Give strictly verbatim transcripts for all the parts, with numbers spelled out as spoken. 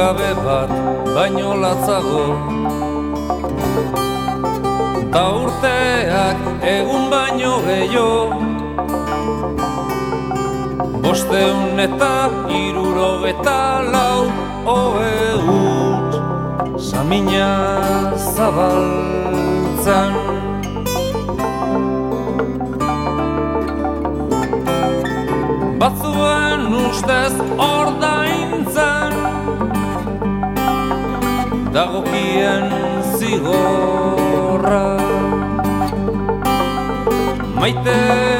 Zugabe bat baino latzago, ta urteak egun baino gehiago, bosteun eta hirurogeta lau ohe huts, samina zabaltzan. Batzuen ustez ordaintzen, dagokien zigorra, maite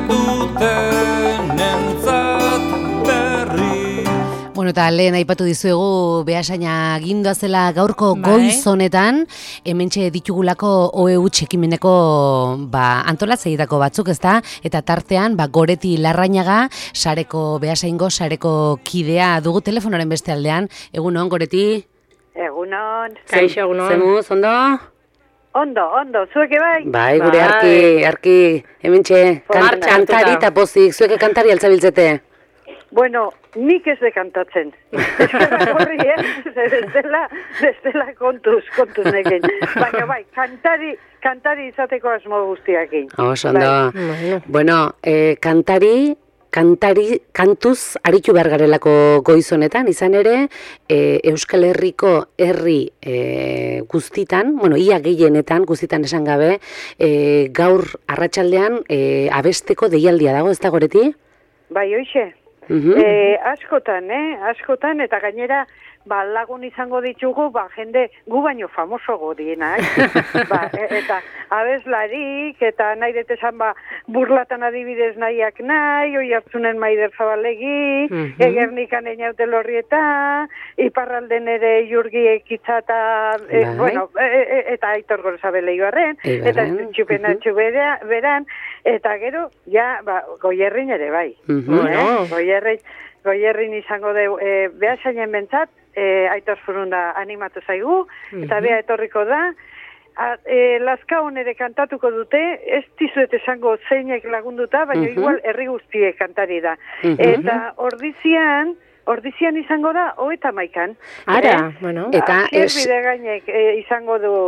dutenentzat berri. Bueno, eta lehen aipatu dizuegu Beasaina gindoa zela gaurko bai. Goiz honetan, hementxe ditugulako ohe huts ekimeneko ba, antolatzaileetako batzuk, ezta? Eta tartean, ba, Goreti Larrañaga, sareko Beasaingo sareko kidea dugu telefonoren beste aldean. Egunon, Goreti? Egunon. Kaixo, egunon. Zemuz, ondo? Ondo, ondo, zueke bai? Bai, gure arki, arki, hementxe, kan, kantari eta pozik, zueke kantari altzabiltzete? Bueno, nik ez de kantatzen. Eskerrak horri, eh? Bestela, bestela kontuz, kontuz nekin. Baina bai, kantari, kantari izateko asmo guztiakin. Oso, ondo. Bai. Bueno, eh, kantari, kantari, kantuz aritu behar garelako goiz honetan, izan ere, eh, Euskal Herriko herri eh, guztitan, bueno, ia gehienetan, guztitan esan gabe, eh, gaur arratsaldean eh, abesteko deialdia dago, ez da, Goreti? Bai, hoxe. Uh-huh. E, askotan, eh? Askotan, eta gainera, ba, lagun izango ditugu, ba, jende gu baino famosogo dienak. ba, e, eta abeslarik, eta nahi detezan, ba, burlatan adibidez nahiak nahi, oi hartzunen Maider Zabalegi, uh-huh. Egernikan Einaute Lorrieta, iparralden ere Jurgi Ekitzata, e, bueno, e, e, eta Aitor Gorosabeleioarren, eta txupena txubera, beran, eta gero, ja, ba, Goierrin ere bai. Uh-huh. Eh? Goierrin, Goierrin izango de, e, Beasainen bentsat, e, Aitor Zurunda animatu zaigu, eta bea etorriko da, a, e, Lazkaon ere kantatuko dute, ez dizuet esango zeinek lagunduta, baina uh-huh. igual herri guztiek kantari da. Uh-huh. Eta ordizian, ordizian izango da, hogeita hamaikan. Ara, eh? Bueno. Eta Asier Bidegainek e, izango du,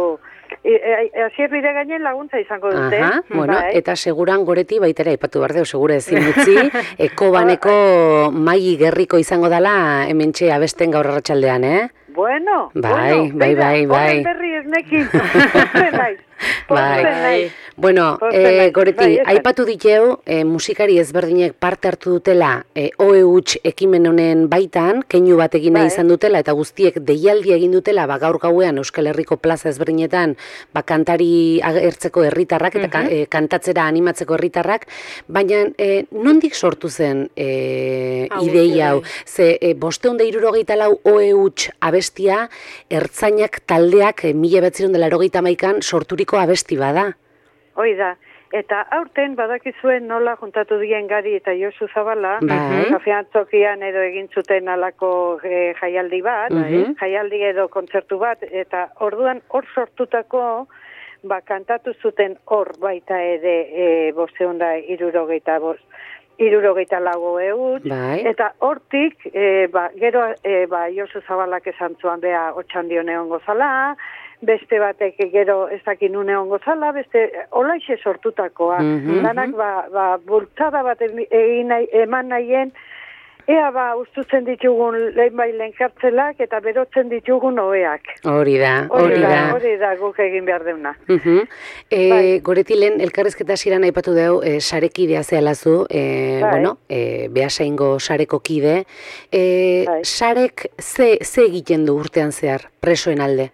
Asier Bidegainen laguntza izango dute. Aha, bueno, bai. Eta seguran Goreti baitera aipatu behar deu, segura ezin utzi, Ekobaneko Mai Gerriko izango dela hementxe abesten gaur arratsaldean, eh? Bueno, bai, bueno, bai, bai, bai. Horren berri ez nekin, naiz. Bai, bai. Bueno, eh, Goreti, bai, aipatu diteu, eh, musikari ezberdinek parte hartu dutela eh, ohe huts ekimen honen baitan, keinu bat egin nahi bai. Izan dutela, eta guztiek deialdi egin dutela, ba, gaur gauean Euskal Herriko plaza ezberdinetan, ba, kantari agertzeko herritarrak, eta uh-huh. eh, kantatzera animatzeko herritarrak, baina eh, nondik sortu zen eh, ideia hau? Ze, eh, bosteun da hirurogeita lau ohe huts abestia, ertzainak taldeak eh, mila behatziehun eta laurogeita hamaikan sorturiko abesti bada. Hoi da. Eta aurten badakizuen nola juntatu dien Gari eta Josu Zabala, kafeantzokian edo egin zuten alako e, jaialdi bat, uh-huh. jaialdi edo kontzertu bat, eta orduan hor sortutako, ba, kantatu zuten hor baita ere e, bosteunda irurogeita bost. Irurogeita lago eut, bai. Eta hortik, e, ba, gero e, ba, Josu Zabalak esan zuan beha otxandion egon gozala, beste batek gero ez dakin une ongo zala, beste olaixe sortutakoa. Mm-hmm. Danak ba, ba, bultzada bat egin nahi, eman nahien, ea ba ustutzen ditugun lehen bailen kartzelak eta berotzen ditugun oheak. Hori da, hori da. Hori da guk egin behar deuna. Uh-huh. e, bai. Goretilen, elkarrezketa ziran aipatu deu, e, sarekidea zehalazu, e, bai. bueno, e, Beasaingo sareko kide. E, bai. Sarek ze, ze egiten du urtean zehar, presoen alde?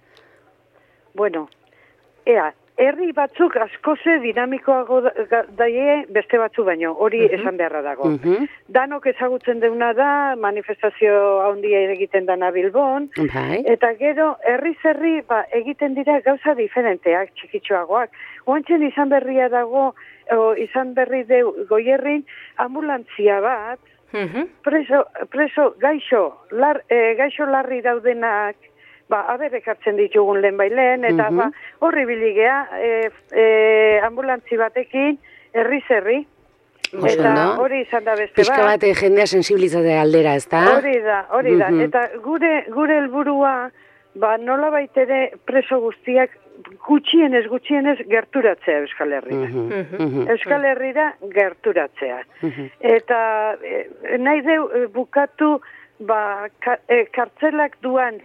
Bueno, ea, herri batzuk askoze dinamikoago daie beste batzu baino, hori uh-huh. esan beharra dago. Uh-huh. Danok ezagutzen deuna da, manifestazio handia egiten dana Bilbon, uh-huh. eta gero herri zerri ba, egiten dira gauza diferenteak, txikitxoagoak. Oantzen izan berria dago, o, izan berri deu Goierrin, ambulantzia bat, uh-huh. preso, preso gaixo, lar, e, gaixo larri daudenak, ba, aberrek hartzen ditugun lehen bailen, eta mm-hmm. ba, horri biligea, e, e, ambulantzi batekin, herri zerri, Eta hori izan da beste bat. Pizka bat jendea sensibilizatea aldera, ez da? Hori da, hori da. Eta gure gure helburua, ba, nola baitere preso guztiak gutxienez, gutxienez gerturatzea Euskal Herrira. Euskal Herrira gerturatzea. Eta nahi deu bukatu, ba, kartzelak duan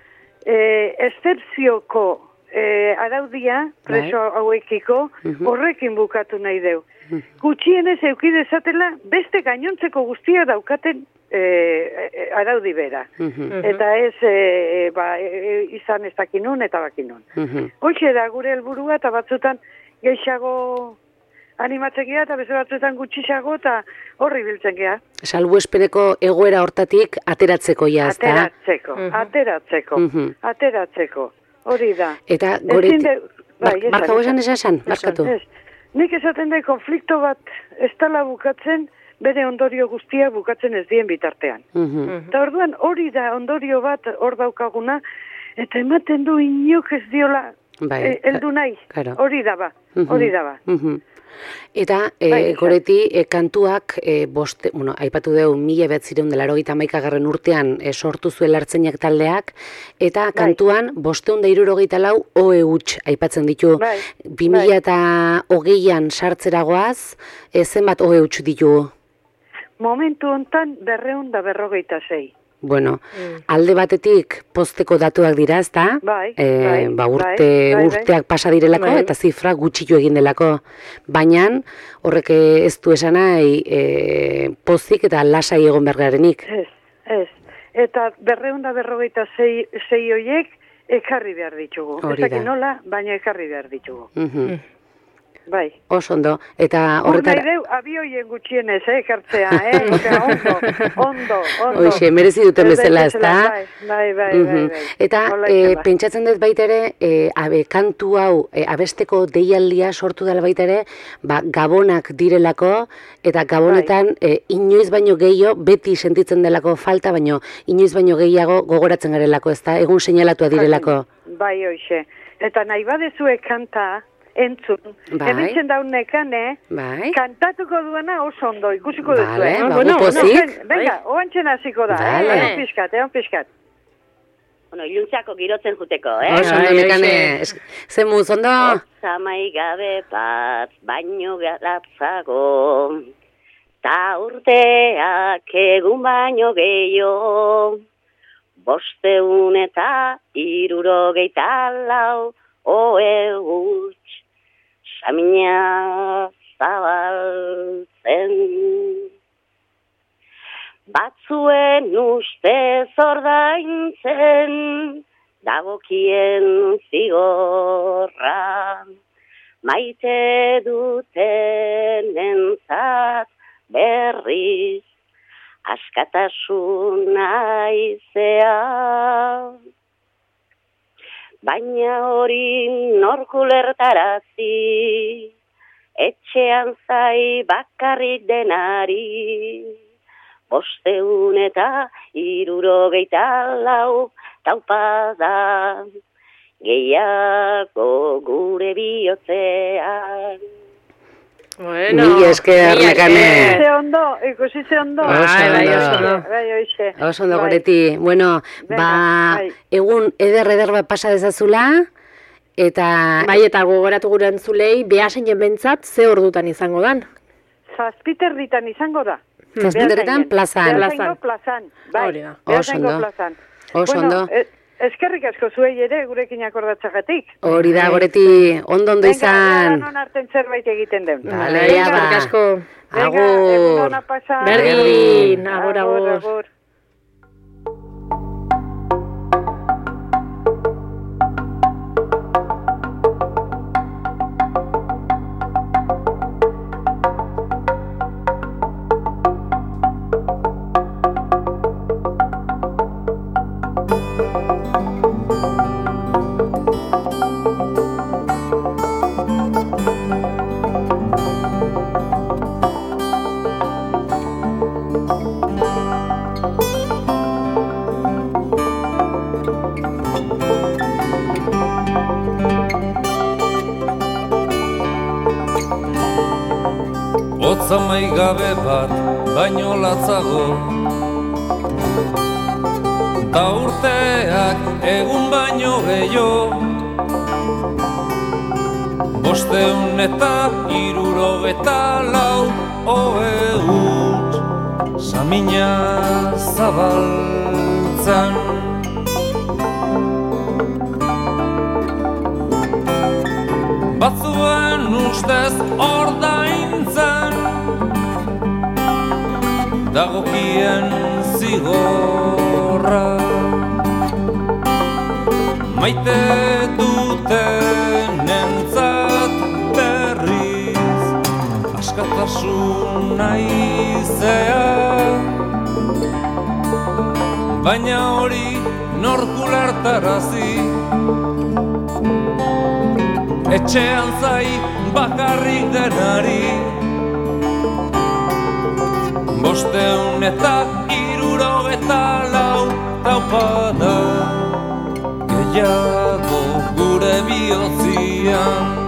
eszepzioko araudia, preso hauekiko, horrekin bukatu nahi deu. Gutxienez eukidezatela beste gainontzeko guztia daukaten araudi bera. Eta ez izan ez dakinun eta bakinun. Hoxe da gure helburua eta batzutan gehiago animatzen geha eta beste batzutan gutxiago eta horri biltzen geha. Salbuespeneko egoera hortatik ateratzeko ja, ez da? Ateratzeko, ateratzeko, ateratzeko. Hori da. Eta goret... Barkau esan esan, barkatu. Nik esaten da konflikto bat ez dela bukatzen, bere ondorio guztia bukatzen ez dien bitartean. Eta orduan hori da ondorio bat hor daukaguna, eta ematen du inok ez diola heldu nahi. Hori da ba, hori da ba. Eta goreti kantuak, bueno, aipatu dugu mila behatzireun dela erogeita hamaikagarren urtean sortu zuela Ertzainak taldeak, eta kantuan bosteun da hirurogeita lau ohe huts aipatzen ditu. Bi mila eta hogeian sartzeragoaz, zenbat ohe huts ditu? Momentu hontan berreun da berrogeita sei. Bueno, alde batetik posteko datuak dira, ez da? Bai, bai, urteak pasa direlako eta zifra gutxitu egin delako. Baina horrek ez du esan nahi pozik eta lasai egon bergarenik. Ez, ez. Eta berreun da berrogeita sei horiek ekarri behar ditugu. Ez dakit nola, baina ekarri behar ditugu. Bai. Oso ondo. Eta horretara... Nahi deu, abioien gutxienez, eh, kartzea, eh? Ondo, ondo, ondo. Hoxe, merezi duten bezala, ez da? Bai, bai, bai, bai. Eta pentsatzen dut baita ere, kantu hau, abesteko deialdia sortu dela baita ere, gabonak direlako, eta gabonetan inoiz baino gehiago, beti sentitzen delako falta, baino inoiz baino gehiago gogoratzen garelako, ez da? Egun seinalatua direlako. Bai, hoxe. Eta nahi badezue kanta, entzun. Ebitzen daunekan, eh? Kantatuko duena oso ondo, ikusiko duzu. Bale, bago pozik. Venga, oantxen hasiko da. Egon pixkat, egon pixkat. Bueno, iluntzako girotzen juteko, eh? Oso ondo, nekane. Zemuz, ondo? Zamai gabe bat, baino garatzago. Ta urteak egun baino gehiago. Bosteun eta hirurogeita lau ohe huts. Samina zabaltzen. Batzuen uste zordaintzen, dagokien zigorra. Maite duten entzat berriz, askatasun aizea. Baina hori norku lertarazi, etxean zai bakarrik denari. Bosteun eta hirurogeita lau taupada, gehiago gure bihotzean. Bueno, mi esker, nekane. Ikusi ondo, ikusi ondo. Oso ondo, goreti. Bueno, ba, egun eder-eder bat pasa dezazula, eta... Bai, eta gogoratu gure entzulei, behasen jenbentzat, ze ordutan izango dan? Zazpiterritan izango da. Zazpiterritan plazan. Behasengo plazan, bai. Oso ondo. Oso ondo. Eskerrik asko zuei ere gurekin akordatzagatik. Hori da, goreti, ondo-ondo izan. Venga, non hartzen zerbait egiten den. Vale, ya ba. Eskerrik asko. Agur. Berdin, agur, agur. Zamaigabe bat baino latzago, ta urteak egun baino gehiago, bosteun eta hirurogeta lau ohe huts samina zabaltzan. Batzuen ustez ordaintzen dagokien zigorra, maite dutenentzat berriz askatasun naizea, baina hori nork ulertarazi, etxean zai bakarrik denari, bosteun eta hirurogeta lau taupada gehiago gure bihotzian.